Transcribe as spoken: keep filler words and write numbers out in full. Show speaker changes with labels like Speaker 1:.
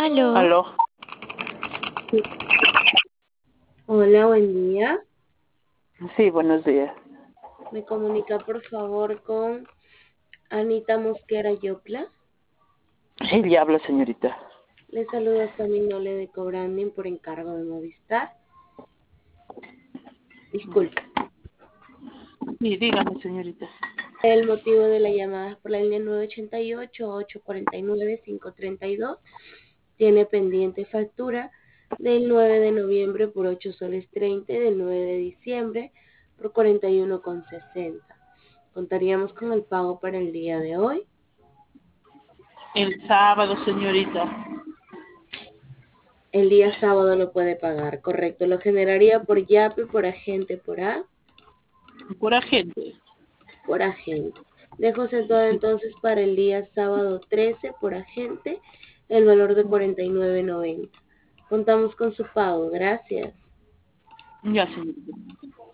Speaker 1: Aló.
Speaker 2: Aló.
Speaker 3: Hola, buen día.
Speaker 2: Sí, buenos días.
Speaker 3: Me comunica por favor con Anita Mosquera Yopla.
Speaker 2: Sí, le habla, señorita.
Speaker 3: Le saluda Saminole de Cobranding por encargo de Movistar. Disculpe.
Speaker 2: Sí, dígame, señorita.
Speaker 3: El motivo de la llamada es por la línea nueve ochenta y ocho, ocho cuarenta y nueve, cinco treinta y dos. Tiene pendiente factura del nueve de noviembre por ocho soles treinta y del nueve de diciembre por cuarenta y uno con sesenta. Contaríamos con el pago para el día de hoy.
Speaker 2: El sábado, señorita.
Speaker 3: El día sábado lo puede pagar, correcto. Lo generaría por YAPE, por agente, por A,
Speaker 2: Por agente.
Speaker 3: por agente. Dejo todo entonces para el día sábado trece por agente, el valor de cuarenta y nueve noventa. Contamos con su pago, gracias.
Speaker 2: Ya, señorita.